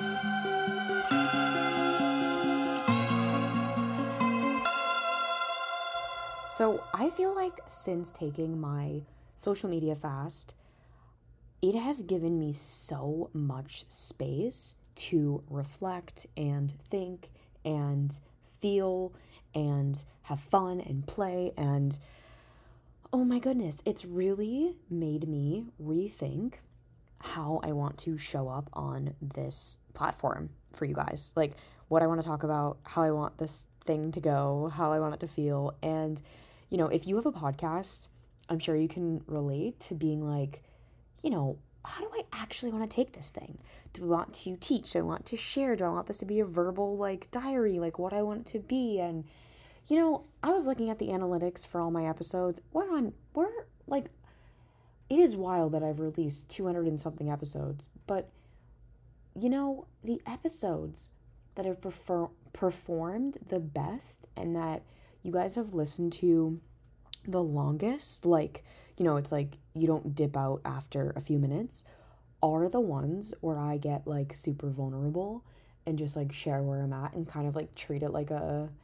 So I feel like since taking my social media fast, it has given me so much space to reflect and think and feel and have fun and play. And oh my goodness, it's really made me rethink how I want to show up on this platform for you guys. Like what I want to talk about, how I want this thing to go, how I want it to feel. And, if you have a podcast, I'm sure you can relate to being like, how do I actually want to take this thing? Do I want to teach? Do I want to share? Do I want this to be a verbal like diary, like what I want it to be? And I was looking at the analytics for all my episodes. We're like, it is wild that I've released 200 and something episodes, but the episodes that have performed the best and that you guys have listened to the longest, like, it's like you don't dip out after a few minutes, are the ones where I get like super vulnerable and just like share where I'm at and kind of like treat it like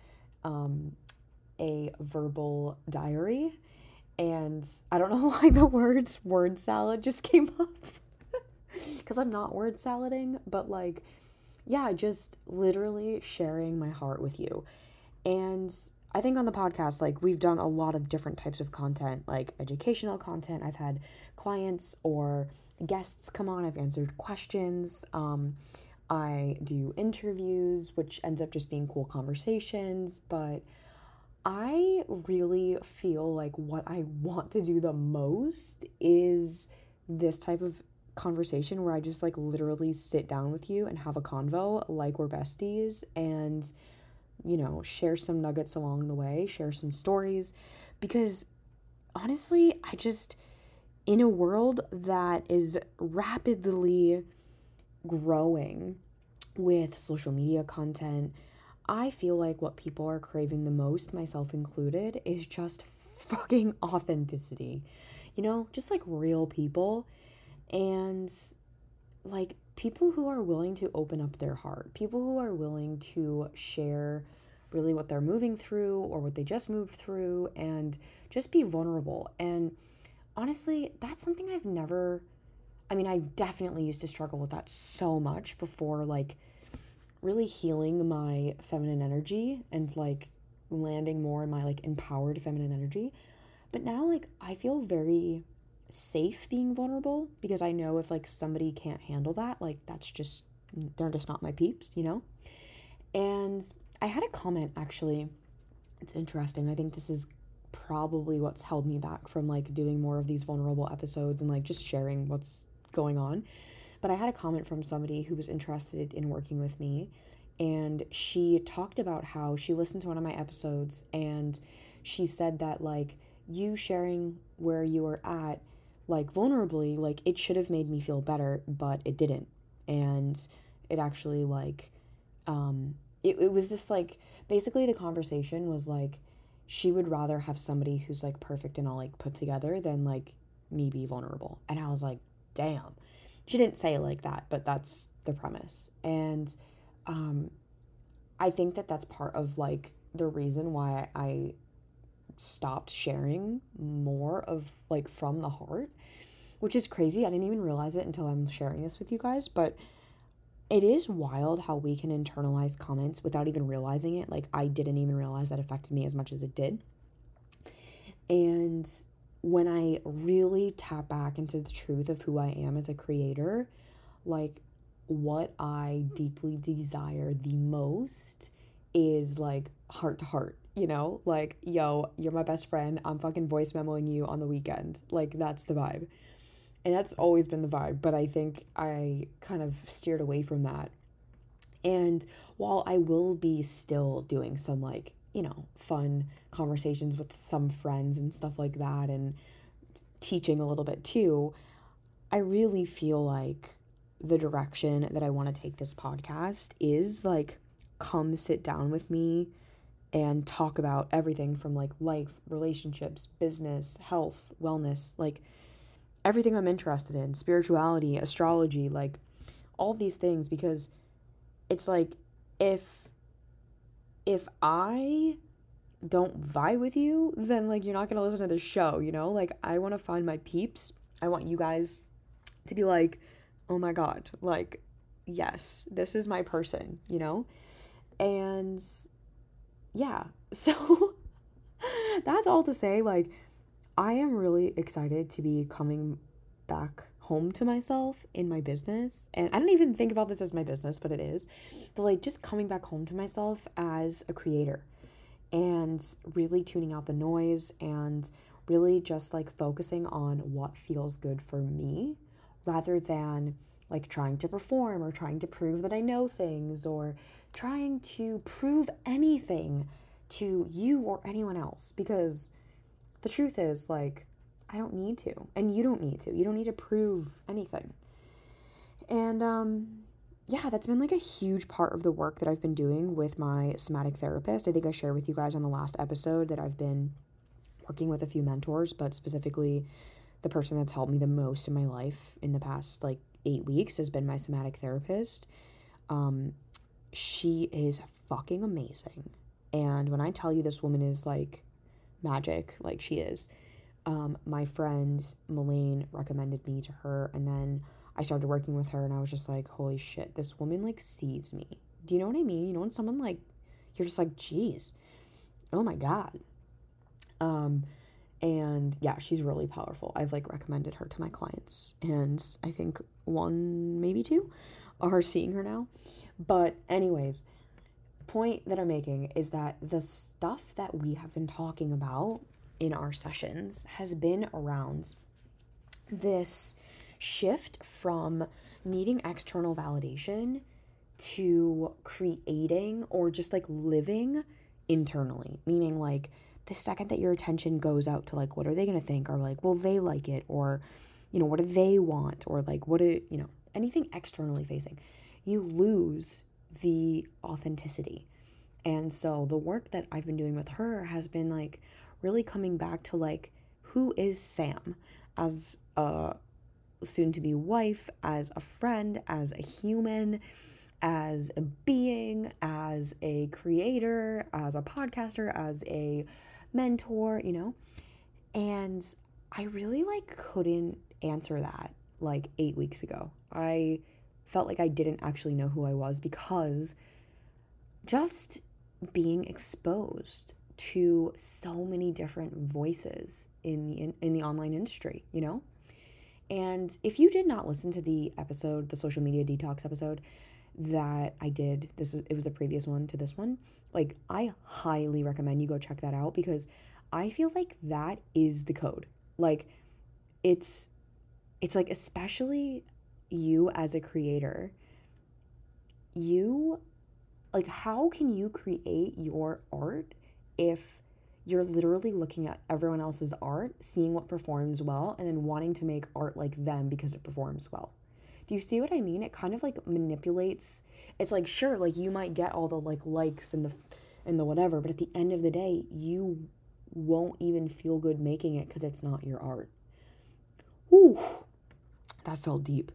a verbal diary. And I don't know why the word salad just came up because I'm not word salading, but like, yeah, just literally sharing my heart with you. And I think on the podcast, like, we've done a lot of different types of content, like educational content. I've had clients or guests come on, I've answered questions. I do interviews, which ends up just being cool conversations. But I really feel like what I want to do the most is this type of conversation where I just like literally sit down with you and have a convo like we're besties and share some nuggets along the way, share some stories, because honestly, in a world that is rapidly growing with social media content, I feel like what people are craving the most, myself included, is just fucking authenticity. Just like real people and like people who are willing to open up their heart, people who are willing to share really what they're moving through or what they just moved through and just be vulnerable. And honestly, that's something I definitely used to struggle with that so much before, like really healing my feminine energy and like landing more in my like empowered feminine energy. But now, like, I feel very safe being vulnerable because I know if like somebody can't handle that, like they're just not my peeps. And I had a comment actually. It's interesting. I think this is probably what's held me back from like doing more of these vulnerable episodes and like just sharing what's going on. But I had a comment from somebody who was interested in working with me, and she talked about how she listened to one of my episodes and she said that like you sharing where you were at like vulnerably, like it should have made me feel better, but it didn't. And it actually like it was this like basically the conversation was like she would rather have somebody who's like perfect and all like put together than like me be vulnerable. And I was like, damn. She didn't say it like that, but that's the premise. And I think that that's part of like the reason why I stopped sharing more of like from the heart, which is crazy. I didn't even realize it until I'm sharing this with you guys, but it is wild how we can internalize comments without even realizing it. Like I didn't even realize that affected me as much as it did. And when I really tap back into the truth of who I am as a creator, like what I deeply desire the most is like heart to heart, like, yo, you're my best friend. I'm fucking voice memoing you on the weekend. Like, that's the vibe. And that's always been the vibe, but I think I kind of steered away from that. And while I will be still doing some like, fun conversations with some friends and stuff like that and teaching a little bit too, I really feel like the direction that I want to take this podcast is like, come sit down with me and talk about everything from like life, relationships, business, health, wellness, like everything I'm interested in, spirituality, astrology, like all these things, because it's like, if I don't vibe with you, then like you're not gonna listen to the show, you know? Like, I want to find my peeps. I want you guys to be like, oh my god, like, yes, this is my person, you know? And yeah, so that's all to say, like, I am really excited to be coming back home to myself in my business. And I don't even think about this as my business, but it is. But like, just coming back home to myself as a creator and really tuning out the noise and really just like focusing on what feels good for me rather than like trying to perform or trying to prove that I know things or trying to prove anything to you or anyone else, because the truth is, like, I don't need to, and you don't need to. You don't need to prove anything. And yeah, that's been like a huge part of the work that I've been doing with my somatic therapist. I think I shared with you guys on the last episode that I've been working with a few mentors, but specifically the person that's helped me the most in my life in the past like 8 weeks has been my somatic therapist. She is fucking amazing. And when I tell you this woman is like magic, like she is, my friend Melaine recommended me to her, and then I started working with her and I was just like, holy shit, this woman like sees me. Do you know what I mean? You know, when someone like, you're just like, geez, oh my God. And yeah, she's really powerful. I've like recommended her to my clients, and I think one, maybe two are seeing her now. But anyways, point that I'm making is that the stuff that we have been talking about in our sessions has been around this shift from needing external validation to creating or just like living internally, meaning like the second that your attention goes out to like, what are they going to think, or like, will they like it, or, you know, what do they want, or like, what do, you know, anything externally facing, you lose the authenticity. And so the work that I've been doing with her has been like really coming back to like, who is Sam as a soon to be wife, as a friend, as a human, as a being, as a creator, as a podcaster, as a mentor, you know? And I really like couldn't answer that like 8 weeks ago. I felt like I didn't actually know who I was because just being exposed to so many different voices in the online industry, you know? And if you did not listen to the episode, the social media detox episode that I did, it was the previous one to this one, like I highly recommend you go check that out, because I feel like that is the code. Like it's like, especially you as a creator, you like, how can you create your art if you're literally looking at everyone else's art, seeing what performs well, and then wanting to make art like them because it performs well? Do you see what I mean? It kind of like manipulates. It's like, sure, like you might get all the like likes and the whatever, but at the end of the day, you won't even feel good making it because it's not your art. Ooh, that felt deep.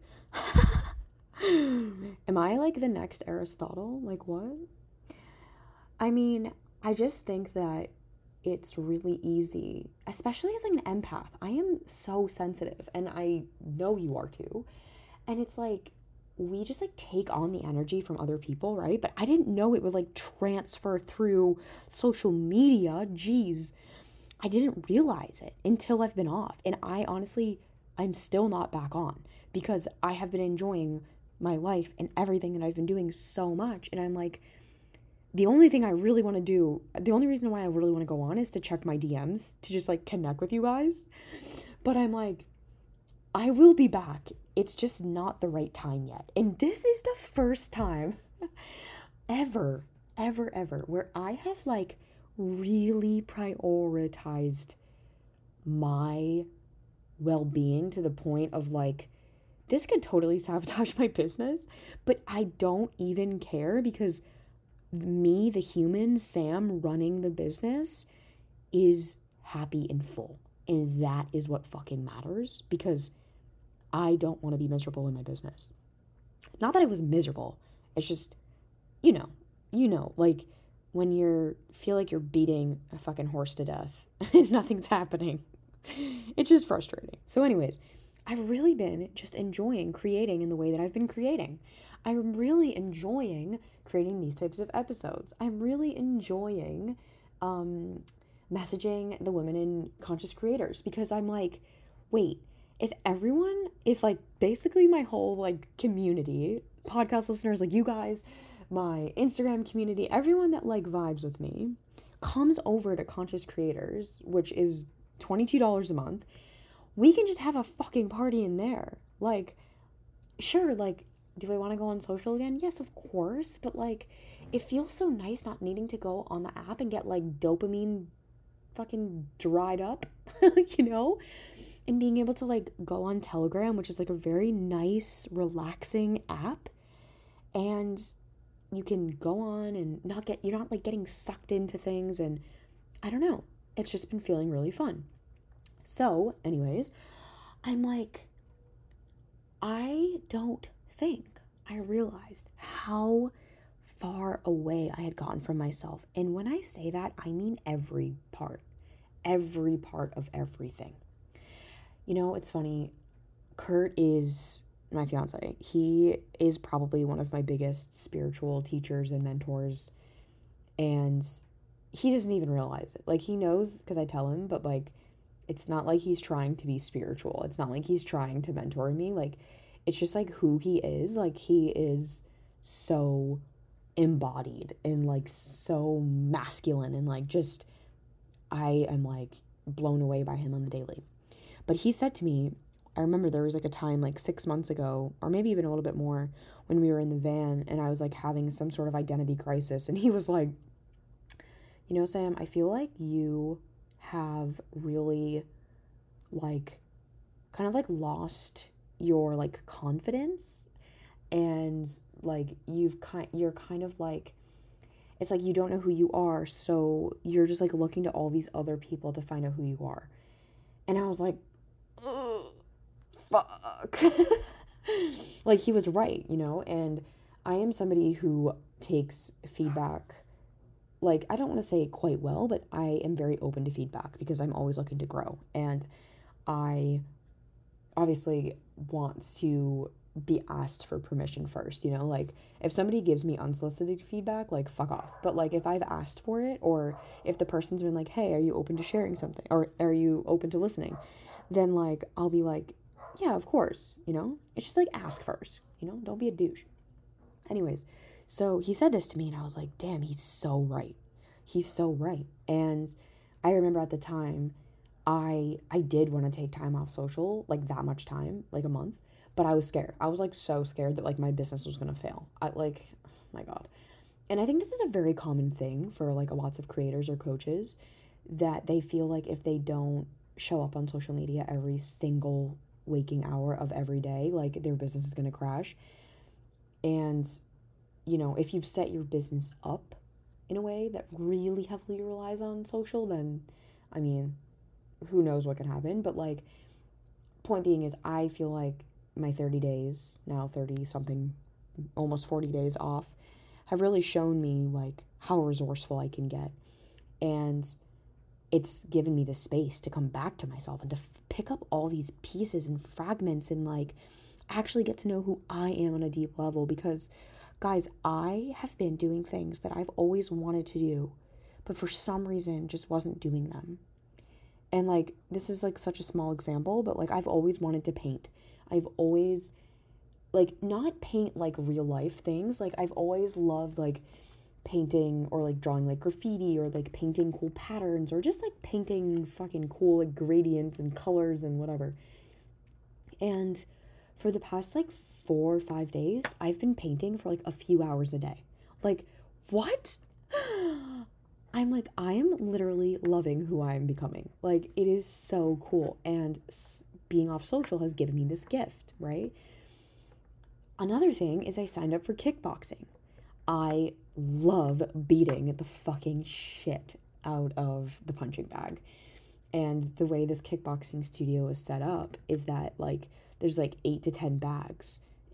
Am I like the next Aristotle? Like what? I mean, I just think that it's really easy, especially as like an empath. I am so sensitive, and I know you are too. And it's like, we just like take on the energy from other people, right? But I didn't know it would like transfer through social media. Jeez. I didn't realize it until I've been off. And I honestly, I'm still not back on because I have been enjoying my life and everything that I've been doing so much. And I'm like, the only thing I really want to do, the only reason why I really want to go on is to check my DMs, to just like connect with you guys. But I'm like, I will be back. It's just not the right time yet. And this is the first time ever, where I have like really prioritized my well-being to the point of like, this could totally sabotage my business, but I don't even care, because me, the human, Sam, running the business, is happy and full. And that is what fucking matters, because I don't want to be miserable in my business. Not that I was miserable. It's just you know, like when feel like you're beating a fucking horse to death and nothing's happening. It's just frustrating. So anyways, I've really been just enjoying creating in the way that I've been creating. I'm really enjoying creating these types of episodes. I'm really enjoying messaging the women in conscious creators, because I'm like, wait, if like basically my whole like community, podcast listeners like you guys, my Instagram community, everyone that like vibes with me comes over to Conscious Creators, which is $22 a month, we can just have a fucking party in there. Like, sure, like, do I want to go on social again? Yes, of course, but like, it feels so nice not needing to go on the app and get like dopamine fucking dried up, you know? And being able to like go on Telegram, which is like a very nice, relaxing app, and you can go on and you're not like getting sucked into things, and I don't know. It's just been feeling really fun. So, anyways, I'm like, I don't think I realized how far away I had gotten from myself. And when I say that, I mean every part of everything. You know, it's funny. Kurt is my fiance. He is probably one of my biggest spiritual teachers and mentors. And he doesn't even realize it. Like, he knows because I tell him, but like, it's not like he's trying to be spiritual. It's not like he's trying to mentor me. Like, it's just like who he is. Like, he is so embodied and like so masculine, and like just, I am like blown away by him on the daily. But he said to me, I remember there was like a time like 6 months ago, or maybe even a little bit more, when we were in the van and I was like having some sort of identity crisis. And he was like, you know, Sam, I feel like you have really like kind of like lost your like confidence, and like you're kind of like, it's like you don't know who you are, so you're just like looking to all these other people to find out who you are. And I was like, ugh, fuck. Like, he was right, you know? And I am somebody who takes feedback, like, I don't want to say quite well, but I am very open to feedback because I'm always looking to grow. And I obviously want to be asked for permission first, you know? Like, if somebody gives me unsolicited feedback, like, fuck off. But like, if I've asked for it, or if the person's been like, hey, are you open to sharing something, or are you open to listening, then like, I'll be like, yeah, of course, you know? It's just like, ask first, you know? Don't be a douche. Anyways, so he said this to me and I was like, damn, he's so right. He's so right. And I remember at the time, I did want to take time off social, like that much time, like a month, but I was scared. I was like so scared that like my business was going to fail. I like, oh my God. And I think this is a very common thing for like lots of creators or coaches, that they feel like if they don't show up on social media every single waking hour of every day, like their business is going to crash. And, you know, if you've set your business up in a way that really heavily relies on social, then, I mean, who knows what can happen. But like, point being is, I feel like my 30 days, now 30 something, almost 40 days off, have really shown me like how resourceful I can get. And it's given me the space to come back to myself and to pick up all these pieces and fragments and like actually get to know who I am on a deep level. Because guys, I have been doing things that I've always wanted to do, but for some reason just wasn't doing them. And like, this is like such a small example, but like, I've always wanted to paint. I've always like, not paint like real life things. Like, I've always loved like painting or like drawing like graffiti, or like painting cool patterns, or just like painting fucking cool like gradients and colors and whatever. And for the past like 4 or 5 days, I've been painting for like a few hours a day. Like, what? I'm like, I am literally loving who I am becoming. Like, it is so cool. And being off social has given me this gift, right? Another thing is I signed up for kickboxing. I love beating the fucking shit out of the punching bag. And the way this kickboxing studio is set up is that like there's like 8 to 10 bags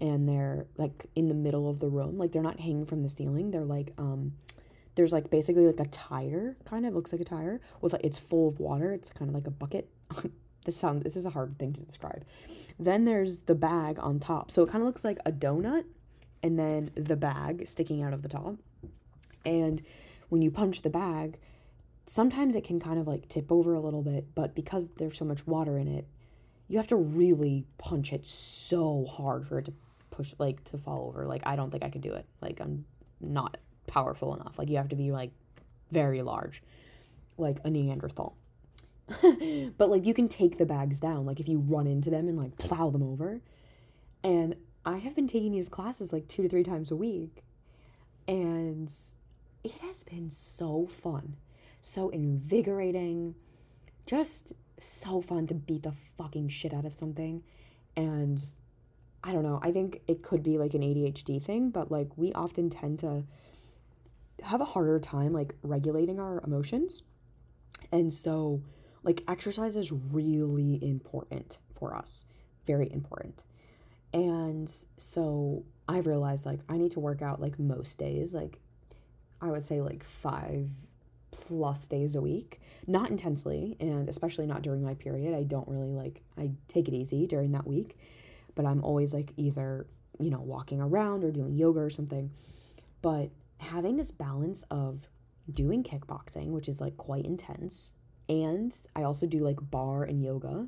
and they're like in the middle of the room. Like they're not hanging from the ceiling. They're like there's like basically like a tire, kind of looks like a tire with like, it's full of water. It's kind of like a bucket. This is a hard thing to describe. Then there's the bag on top. So it kind of looks like a donut and then the bag sticking out of the top. And when you punch the bag, sometimes it can kind of like tip over a little bit, but because there's so much water in it, you have to really punch it so hard for it to push, like to fall over. Like I don't think I could do it. Like I'm not powerful enough. Like you have to be like very large, like a Neanderthal. But like you can take the bags down, like if you run into them and like plow them over. And I have been taking these classes like 2 to 3 times a week, and it has been so fun, so invigorating, just so fun to beat the fucking shit out of something. And I don't know, I think it could be like an ADHD thing, but like we often tend to have a harder time like regulating our emotions. And so like exercise is really important for us, very important. And so I've realized like I need to work out like most days, like I would say like 5+ days a week, not intensely, and especially not during my period. I don't really like, I take it easy during that week, but I'm always like either, you know, walking around or doing yoga or something. But having this balance of doing kickboxing, which is like quite intense, and I also do like bar and yoga,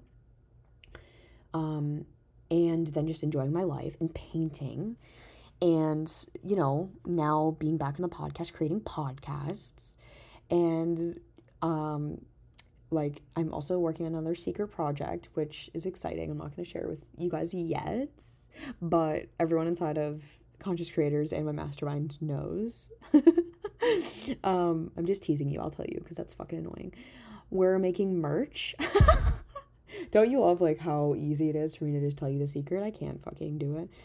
and then just enjoying my life and painting, and, you know, now being back in the podcast, creating podcasts, and like I'm also working on another secret project, which is exciting. I'm not going to share with you guys yet, but everyone inside of Conscious Creators and my mastermind knows. I'm just teasing you, I'll tell you, because that's fucking annoying. We're making merch. Don't you love like how easy it is for me to just tell you the secret? I can't fucking do it.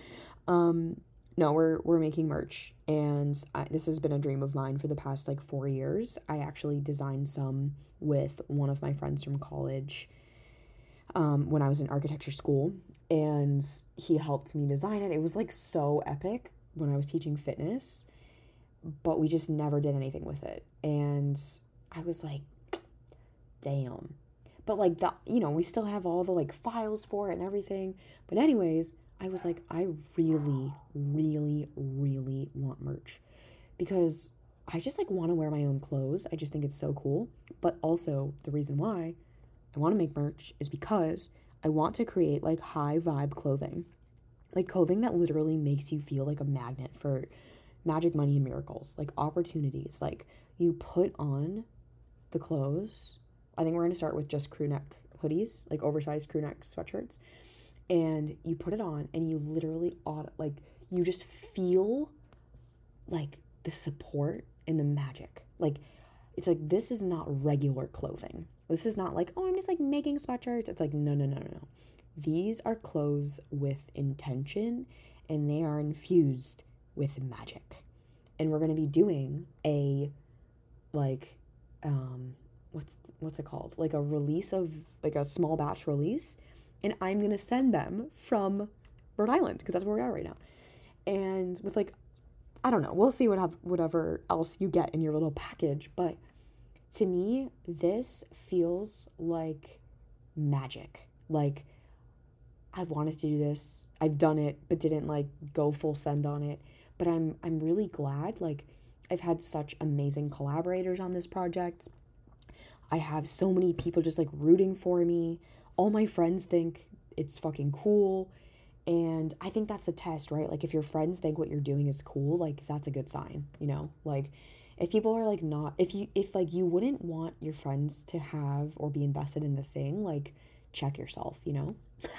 No, we're making merch, and this has been a dream of mine for the past like 4 years. I actually designed some with one of my friends from college, when I was in architecture school, and he helped me design it. It was like so epic when I was teaching fitness, but we just never did anything with it. And I was like, damn. But like that, you know, we still have all the like files for it and everything. But anyways, I was like, I really, really, really want merch, because I just like want to wear my own clothes. I just think it's so cool. But also the reason why I want to make merch is because I want to create like high vibe clothing, like clothing that literally makes you feel like a magnet for magic, money, and miracles, like opportunities. Like you put on the clothes. I think we're going to start with just crew neck hoodies, like oversized crew neck sweatshirts. And you put it on and you literally, like, you just feel like the support and the magic. Like, it's like, this is not regular clothing. This is not like, oh, I'm just like making sweatshirts. It's like, no. These are clothes with intention, and they are infused with magic. And we're going to be doing a, like, what's it called? Like a release of, like a small batch release. And I'm going to send them from Rhode Island, because that's where we are right now. And with like, I don't know, we'll see whatever else you get in your little package. But to me, this feels like magic. Like, I've wanted to do this. I've done it, but didn't like go full send on it. But I'm really glad. Like, I've had such amazing collaborators on this project. I have so many people just like rooting for me. All my friends think it's fucking cool. And I think that's the test, right? Like if your friends think what you're doing is cool, like that's a good sign, you know? Like if people are like not, if like you wouldn't want your friends to have or be invested in the thing, like check yourself, you know?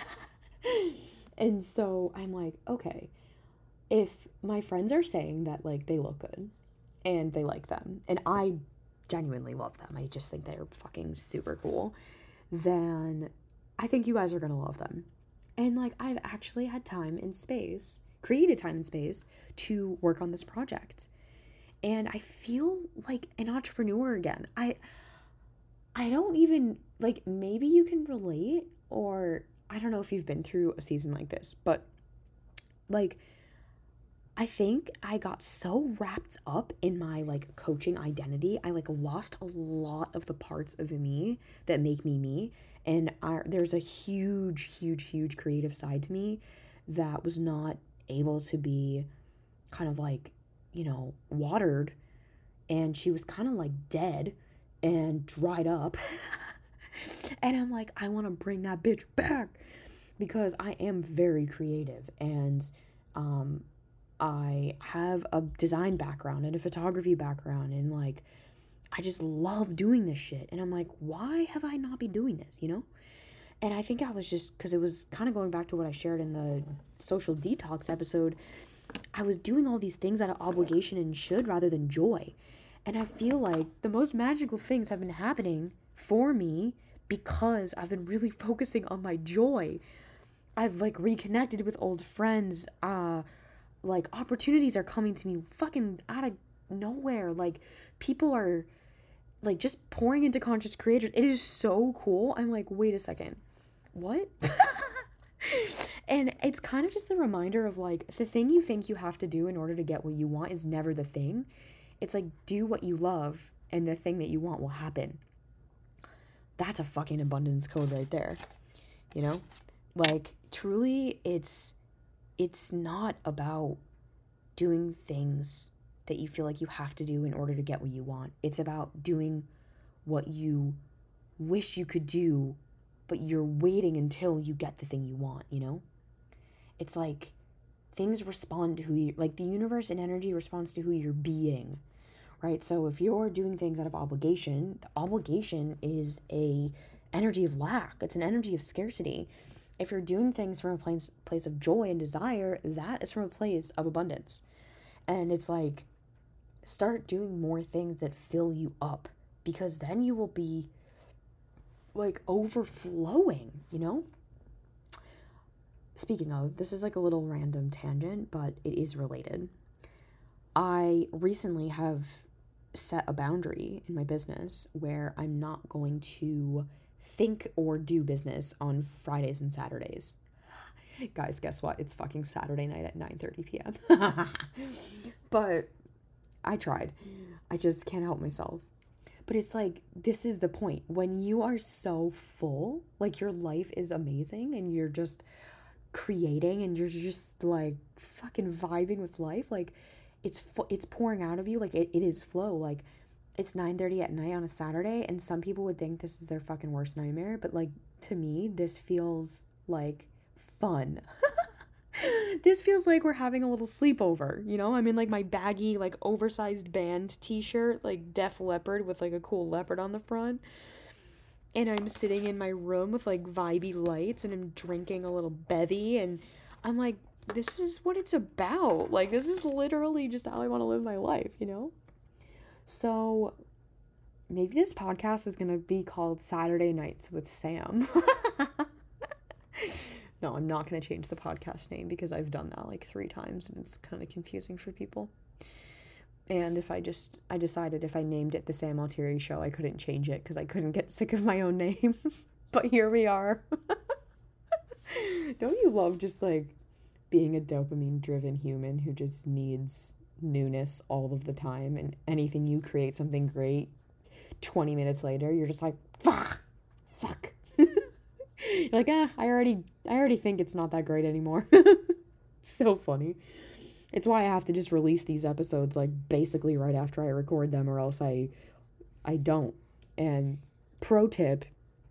And so I'm like, okay, if my friends are saying that like they look good and they like them, and I genuinely love them, I just think they're fucking super cool, then I think you guys are gonna love them. And like I've actually had time and space, created time and space to work on this project. And I feel like an entrepreneur again. I don't even, like, maybe you can relate, or I don't know if you've been through a season like this, but Like, I think I got so wrapped up in my like coaching identity, I like lost a lot of the parts of me that make me me. And there's a huge, huge, huge creative side to me that was not able to be kind of like, watered. And she was kind of like dead and dried up. And I'm like, I want to bring that bitch back because I am very creative, and I have a design background and a photography background, and like I just love doing this shit. And I'm like, why have I not been doing this, And I think I was just, because it was kind of going back to what I shared in the social detox episode. I was doing all these things out of obligation and should rather than joy. And I feel like the most magical things have been happening for me because I've been really focusing on my joy. I've like reconnected with old friends. Like opportunities are coming to me fucking out of nowhere. Like people are like just pouring into conscious creators. It is so cool. I'm like, wait a second. What? And it's kind of just the reminder of like the thing you think you have to do in order to get what you want is never the thing. It's like do what you love and the thing that you want will happen. That's a fucking abundance code right there. Like truly it's not about doing things that you feel like you have to do in order to get what you want. It's about doing what you wish you could do, but you're waiting until you get the thing you want, It's like things respond to who you, like the universe and energy responds to who you're being, right? So if you're doing things out of obligation, the obligation is a energy of lack. It's an energy of scarcity. If you're doing things from a place of joy and desire, that is from a place of abundance. And it's like, start doing more things that fill you up, because then you will be like overflowing, Speaking of, this is like a little random tangent, but it is related. I recently have set a boundary in my business where I'm not going to think or do business on Fridays and Saturdays. Guys, guess what? It's fucking Saturday night at 9:30 p.m. But I tried. I just can't help myself. But it's like, this is the point. When you are so full, like your life is amazing and you're just creating and you're just like fucking vibing with life, like it's pouring out of you, like it is flow. Like it's 9:30 at night on a Saturday, and some people would think this is their fucking worst nightmare, but like to me this feels like fun. This feels like we're having a little sleepover, I'm in like my baggy like oversized band t-shirt, like Def Leppard with like a cool leopard on the front, and I'm sitting in my room with like vibey lights, and I'm drinking a little bevy, and I'm like, this is what it's about. Like this is literally just how I want to live my life, So maybe this podcast is gonna be called Saturday Nights with Sam. No, I'm not gonna change the podcast name because I've done that like 3 times and it's kind of confusing for people. And if I decided if I named it the Sam Altieri Show, I couldn't change it because I couldn't get sick of my own name. But here we are. Don't you love just like being a dopamine driven human who just needs newness all of the time, and anything you create something great, 20 minutes later you're just like fuck. You're like, I already think it's not that great anymore. So funny. It's why I have to just release these episodes like basically right after I record them, or else I don't. And pro tip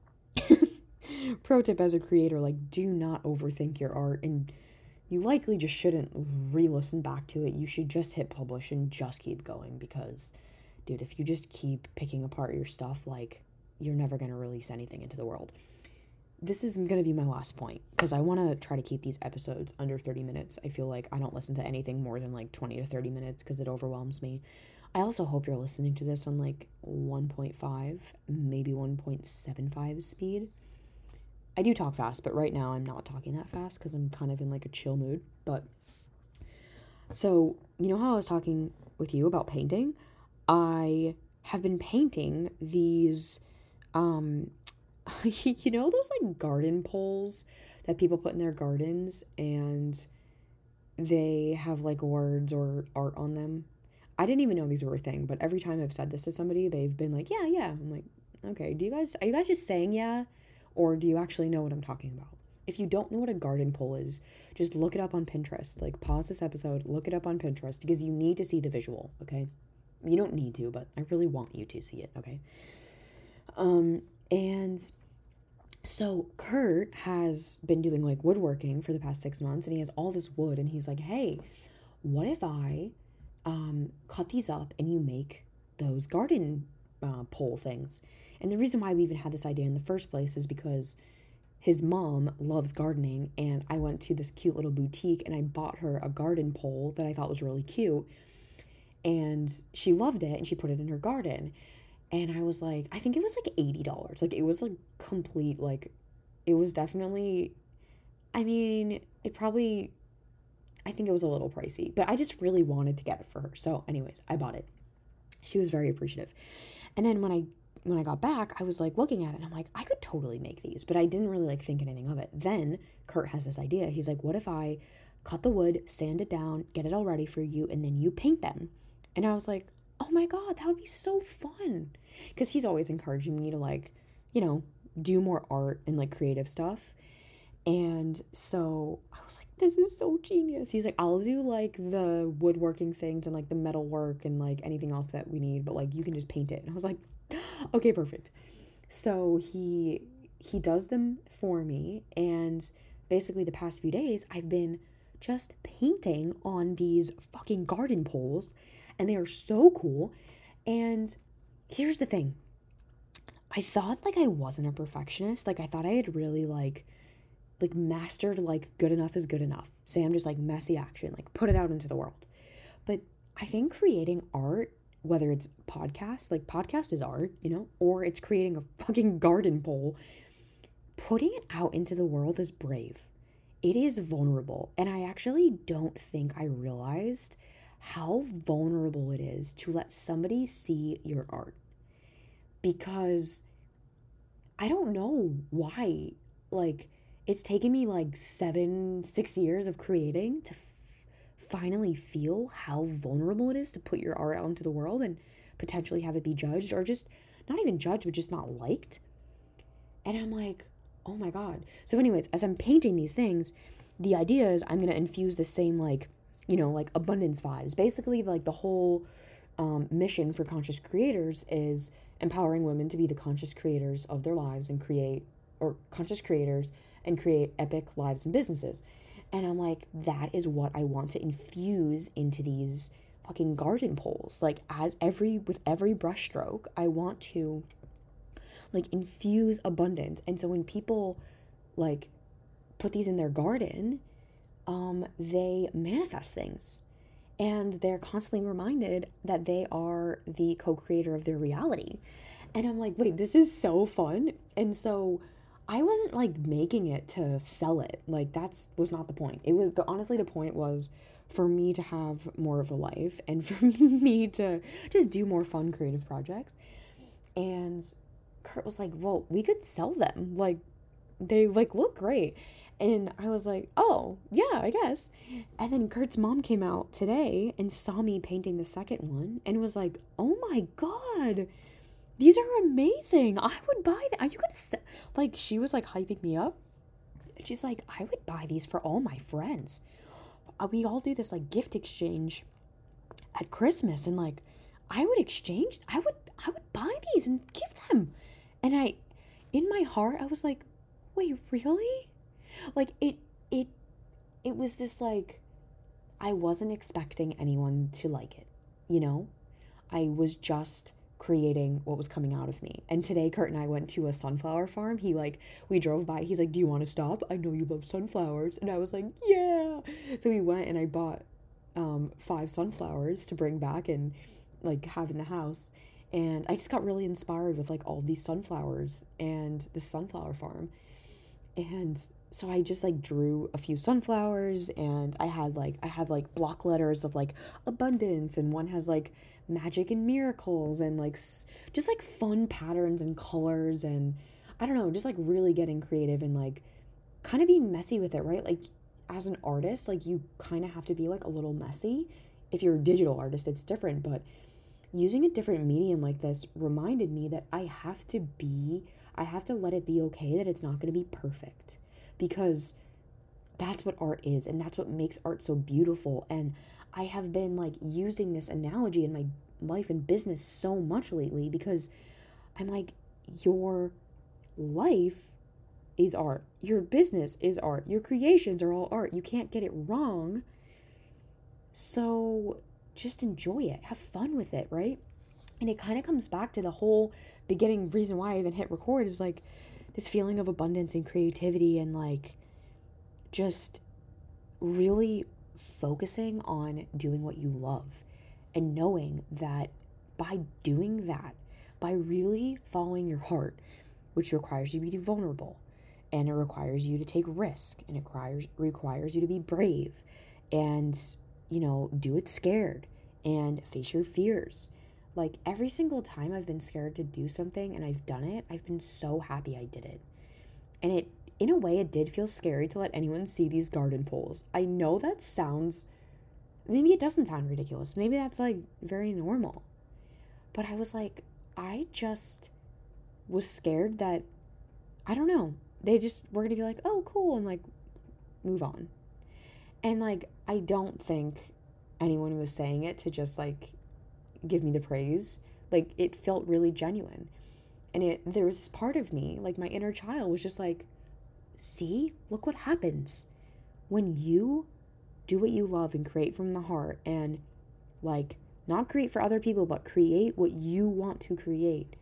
as a creator, like do not overthink your art, and you likely just shouldn't re-listen back to it. You should just hit publish and just keep going, because dude, if you just keep picking apart your stuff, like you're never going to release anything into the world. This is going to be my last point, because I want to try to keep these episodes under 30 minutes. I feel like I don't listen to anything more than like 20 to 30 minutes because it overwhelms me. I also hope you're listening to this on like 1.5, maybe 1.75 speed. I do talk fast, but right now I'm not talking that fast because I'm kind of in like a chill mood. But so, you know how I was talking with you about painting? I have been painting these those like garden poles that people put in their gardens, and they have like words or art on them. I didn't even know these were a thing, but every time I've said this to somebody, they've been like, yeah, yeah. I'm like, okay, are you guys just saying yeah? Or do you actually know what I'm talking about? If you don't know what a garden pole is, just look it up on Pinterest. Like, pause this episode, look it up on Pinterest, because you need to see the visual, okay? You don't need to, but I really want you to see it, okay? And so Kurt has been doing like woodworking for the past 6 months, and he has all this wood, and he's like, hey, what if I cut these up and you make those garden pole things? And the reason why we even had this idea in the first place is because his mom loves gardening, and I went to this cute little boutique and I bought her a garden pole that I thought was really cute, and she loved it and she put it in her garden. And I was like, I think it was like $80. Like, it was like complete, like, it was definitely, I mean, I think it was a little pricey, but I just really wanted to get it for her. So anyways, I bought it. She was very appreciative. And then when I got back, I was like looking at it and I'm like, I could totally make these, but I didn't really like think anything of it. Then Kurt has this idea. He's like, what if I cut the wood, sand it down, get it all ready for you, and then you paint them? And I was like, oh my God, that would be so fun. Because he's always encouraging me to like, do more art and like creative stuff. And so I was like, this is so genius. He's like, I'll do like the woodworking things and like the metal work and like anything else that we need, but like you can just paint it. And I was like, okay, perfect. So he does them for me, and basically the past few days I've been just painting on these fucking garden poles, and they are so cool. And here's the thing. I thought like I wasn't a perfectionist. Like I thought I had really like mastered like good enough is good enough. Sam just like messy action, like put it out into the world. But I think creating art, whether it's like podcast is art, or it's creating a fucking garden pole, putting it out into the world is brave. It is vulnerable. And I actually don't think I realized how vulnerable it is to let somebody see your art. Because I don't know why, like, it's taken me like 6 years of creating to finally feel how vulnerable it is to put your art out into the world and potentially have it be judged, or just not even judged, but just not liked. And I'm like, oh my God. So anyways, as I'm painting these things, the idea is I'm going to infuse the same like abundance vibes. Basically, like the whole mission for conscious creators is empowering women to be the conscious creators of their lives and create epic lives and businesses. And I'm like, that is what I want to infuse into these fucking garden poles. Like with every brush stroke, I want to like infuse abundance. And so when people like put these in their garden, they manifest things, and they're constantly reminded that they are the co-creator of their reality. And I'm like, wait, this is so fun. And so I wasn't like making it to sell it. Like was not the point. It was honestly the point was for me to have more of a life and for me to just do more fun creative projects. And Kurt was like, well, we could sell them. Like they like look great. And I was like, oh, yeah, I guess. And then Kurt's mom came out today and saw me painting the second one and was like, oh my God, these are amazing. I would buy them. Are you going to like, she was like hyping me up. She's like, I would buy these for all my friends. We all do this like gift exchange at Christmas, and like, I would buy these and give them. And in my heart, I was like, wait, really? Like it was this like, I wasn't expecting anyone to like it, I was just creating what was coming out of me. And today Kurt and I went to a sunflower farm. We drove by, he's like, do you want to stop? I know you love sunflowers. And I was like, yeah. So we went and I bought 5 sunflowers to bring back and like have in the house. And I just got really inspired with like all these sunflowers and the sunflower farm. And so I just like drew a few sunflowers, and I had like block letters of like abundance, and one has like magic and miracles, and like just like fun patterns and colors, and I don't know, just like really getting creative and like kind of being messy with it, right? Like as an artist, like, you kind of have to be like a little messy. If you're a digital artist, it's different, but using a different medium like this reminded me that I have to let it be okay that it's not going to be perfect, because that's what art is, and that's what makes art so beautiful. And I have been like using this analogy in my life and business so much lately, because I'm like, your life is art, your business is art, your creations are all art. You can't get it wrong. So just enjoy it, have fun with it, right? And it kind of comes back to the whole beginning reason why I even hit record, is like this feeling of abundance and creativity, and like just really focusing on doing what you love, and knowing that by doing that, by really following your heart, which requires you to be vulnerable, and it requires you to take risk, and it requires you to be brave, and do it scared, and face your fears. Like, every single time I've been scared to do something and I've done it, I've been so happy I did it. And it, in a way, it did feel scary to let anyone see these garden poles. I know that sounds, maybe it doesn't sound ridiculous. Maybe that's like very normal. But I was like, I just was scared that, I don't know, they just were going to be like, oh, cool, and like move on. And like, I don't think anyone was saying it to just like give me the praise. Like, it felt really genuine. And there was this part of me, like my inner child, was just like, see, look what happens when you do what you love and create from the heart, and like, not create for other people, but create what you want to create.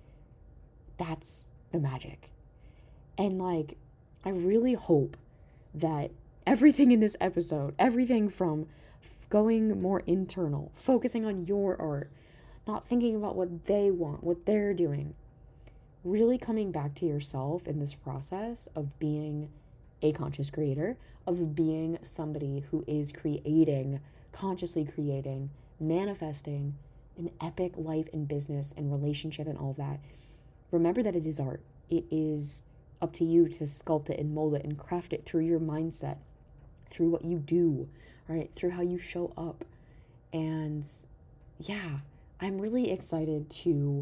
That's the magic. And like, I really hope that everything in this episode, everything from going more internal, focusing on your art, not thinking about what they want, what they're doing, really coming back to yourself in this process of being a conscious creator, of being somebody who is creating, consciously creating, manifesting an epic life and business and relationship and all that. Remember that it is art. It is up to you to sculpt it and mold it and craft it through your mindset, through what you do, right? Through how you show up. And yeah, I'm really excited to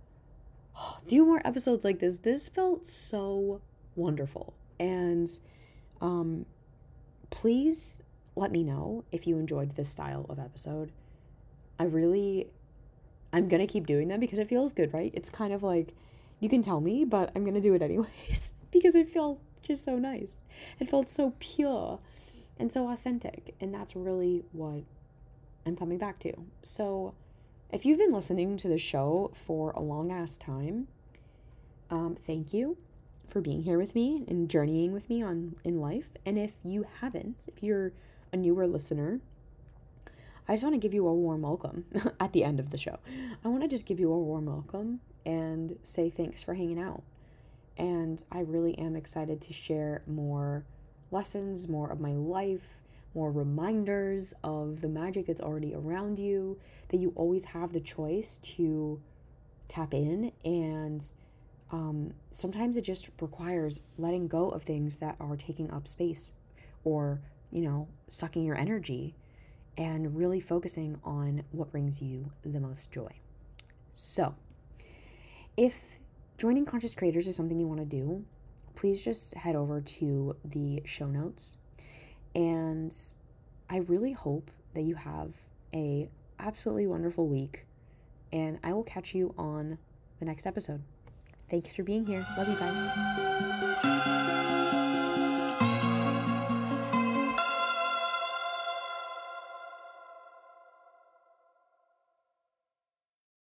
do more episodes like this. This felt so wonderful. And please let me know if you enjoyed this style of episode. I'm gonna keep doing them because it feels good, right? It's kind of like, you can tell me, but I'm gonna do it anyways because it felt just so nice. It felt so pure and so authentic, and that's really what I'm coming back to. So if you've been listening to the show for a long ass time, thank you for being here with me and journeying with me in life. And if you haven't, if you're a newer listener, I just want to give you a warm welcome at the end of the show. I want to just give you a warm welcome and say thanks for hanging out. And I really am excited to share more lessons, more of my life, more reminders of the magic that's already around you, that you always have the choice to tap in. And sometimes it just requires letting go of things that are taking up space or, sucking your energy, and really focusing on what brings you the most joy. So, if joining Conscious Creators is something you want to do, please just head over to the show notes. And I really hope that you have a absolutely wonderful week, and I will catch you on the next episode. Thanks for being here. Love you guys.